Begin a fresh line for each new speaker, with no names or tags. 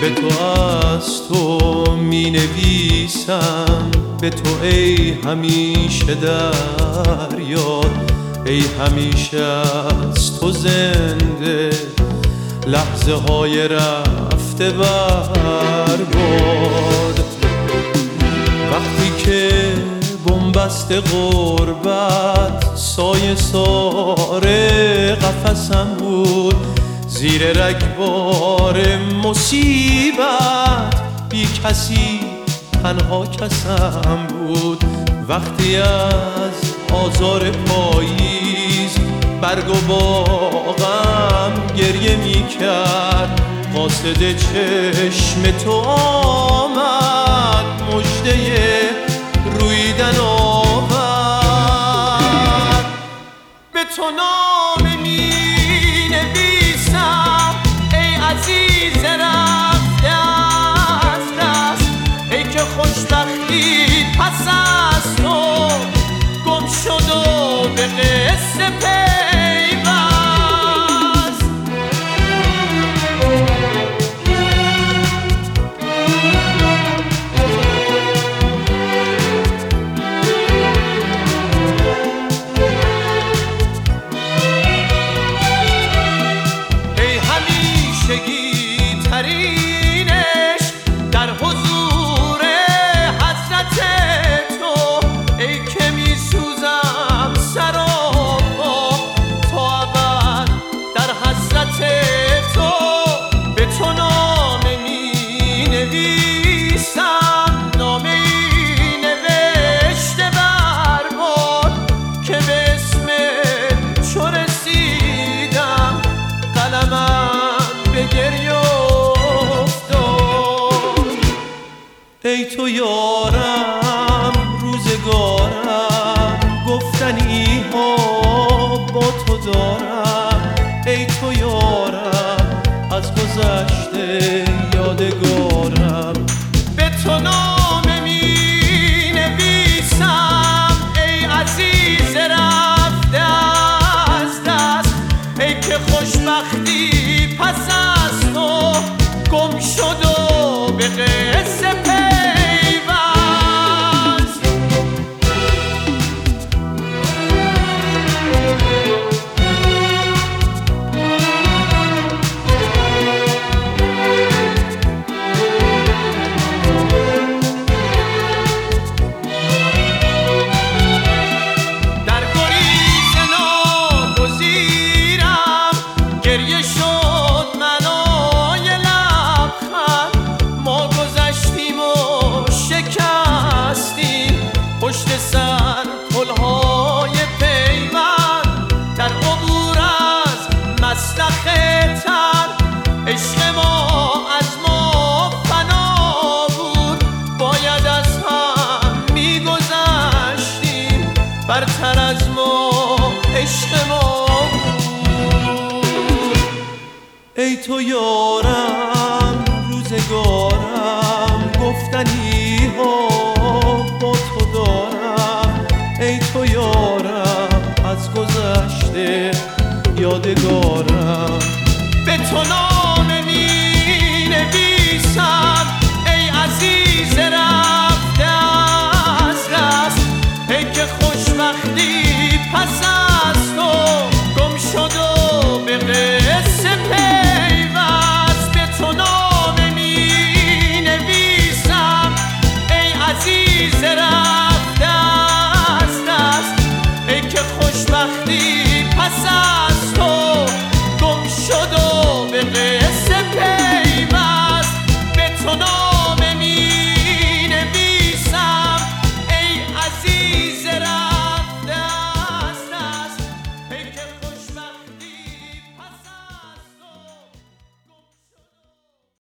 به تو از تو می نویسم، به تو ای همیشه در یاد، ای همیشه از تو زنده لحظه های رفته برباد. وقتی که بنبست غربت سایه سار قفسم بود، زیر رگبار مصیبت بی کسی تنها کسم بود. وقتی از آزار پاییز برگ و باغم گریه می کرد، قاصد چشم تو آمد مژده رویدن آورد. به تو نامه می نویسم ای عزیز رفته از دست، ای که خوشبختی پس از تو گم شد و به قصه پیوست. ای همیشگی ترینش در حضور حضرت تو، ای که می سوزم سراپا تا ابد در حضرت تو. به تو نامه می نویسم، نامه ای نوشته برباد، که به اسم چو رسیدم قلمم به گریه افتاد. ای تو یارم روزگارم، گفتنی ها با تو دارم، ای تو یارم از گذشته یادگارم. به تو نامه می نویسم ای عزیز رفته از دست، ای که خوشبختی پس از تو گم شد و به قصه پیوست. در گریز ناگزیرم گریه شد منای لبخند، ما گذشتیم و شکستیم پشت سر پلهای پیوند، در عبور از مسلخ تر عشق ما از ما فنا بود، باید از هم میگذشتیم برتر از ما عشق ما بود. ای تو یارم روزگارم، گفتنی ها با تو دارم، ای تو یارم از گذشته یادگارم. به تو